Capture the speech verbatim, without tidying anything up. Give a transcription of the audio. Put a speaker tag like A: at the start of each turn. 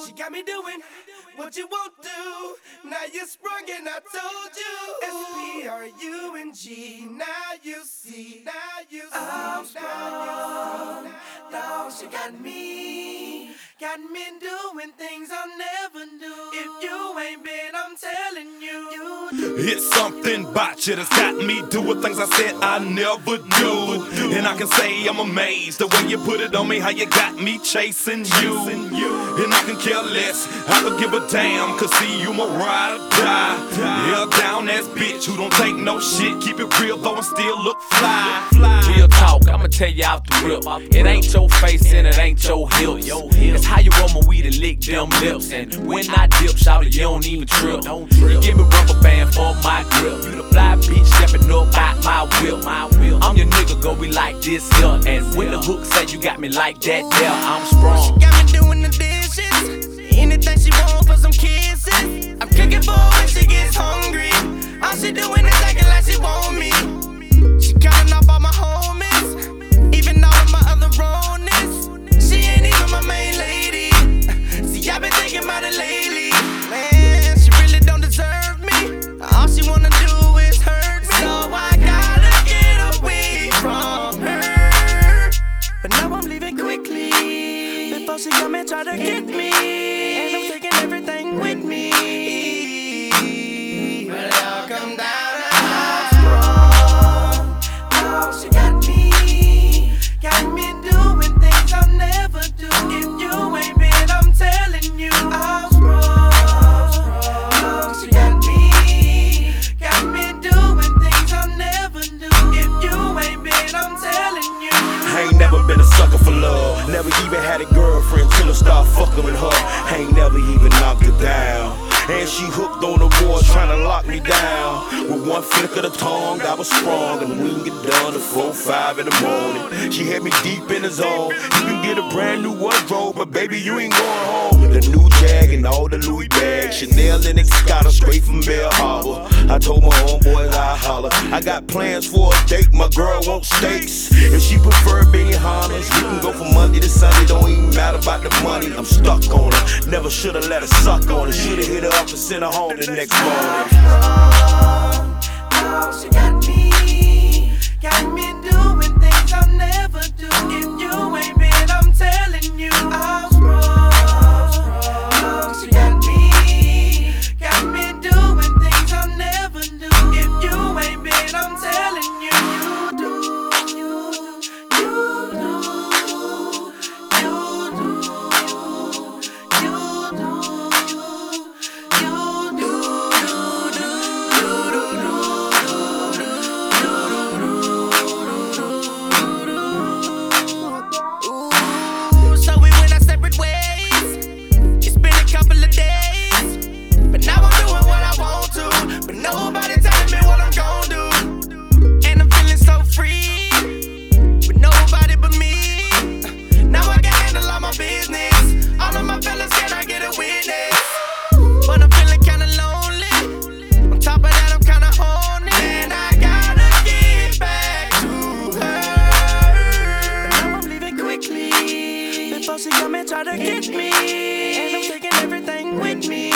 A: She got me doing what you won't do. Now you're sprung and I told you. S P R U N G, now you see, now you see. I'm sprung, dog, she got me. Got me doing things I'll never do. If you ain't been, I'm telling you, you do.
B: It's something about you that's got me doing things I said I never do. And I can say I'm amazed the way you put it on me, how you got me chasing you. And I can care less, I don't give a damn, cause see you my ride or die. Yeah, down ass bitch who don't take no shit, keep it real though and still look fly.
C: Real talk, I'ma tell you out the rip. It ain't your face and it ain't your hips. It's how you roll my weed and lick them lips. And when I dip, shout it, you don't even trip. You give me rubber band for my grip. You the fly bitch stepping up out my whip. I'm your nigga, go be like this here. And when the hook say you got me like that there, I'm sprung.
A: She got me doing the dishes, anything she want for some kisses. I'm cooking for her when she gets hungry. All she doing is acting like she want me. She counting off all my homies, even all of my other wrongness. She ain't even my main lady. See, I've been thinking about it lately. Man, she really don't deserve me. All she wanna do is hurt me. So I gotta get away from her. But now I'm leaving quickly, before she come and try to get me. And I'm taking everything with me. But it all come down to I'm sprung. Oh, she got me. Got me doing things I'll never do. If you ain't been, I'm telling you. I'm sprung. Oh, she got me. Got me doing things I'll never do. If you ain't been, I'm telling you.
B: I ain't never been a sucker for love. Never even had a girlfriend till I start fucking with her. I ain't never even knocked her down. And she hooked on the board trying to lock me down. With one flick of the tongue, I was sprung. And we can get done at four, five in the morning. She had me deep in the zone. You can get a brand new wardrobe, but baby, you ain't going home. The new Jag and all the Louis bags, Chanel and Escada straight from Bell Harbor. I told my homeboys I holler. I got plans for a date, my girl wants steaks. If she prefer Benihana's, we can go from Monday to Sunday. Don't even matter about the money, I'm stuck on her. Never should've let her suck on it. Should've hit her up and sent her home the next morning.
A: Oh, she got me. Got me doing things I'll never do. If you ain't been, I'm telling you. I'm sprung. Oh, she got me. Got me doing things I'll never do. If you ain't been, I'm telling you. You do, you do, you do, you do, you do, you do. So we went our separate ways. It's been a couple of days, but now I'm doing what I want to. But nobody telling me what I'm gon' do. And I'm feeling so free, with nobody but me. Now I can handle all my business. All of my fellas, can I get a witness? But I'm feeling kinda lonely. On top of that, I'm kinda horny. And I gotta get back to her. But now I'm leaving quickly, before she come and try to get me. And I'm taking everything with me.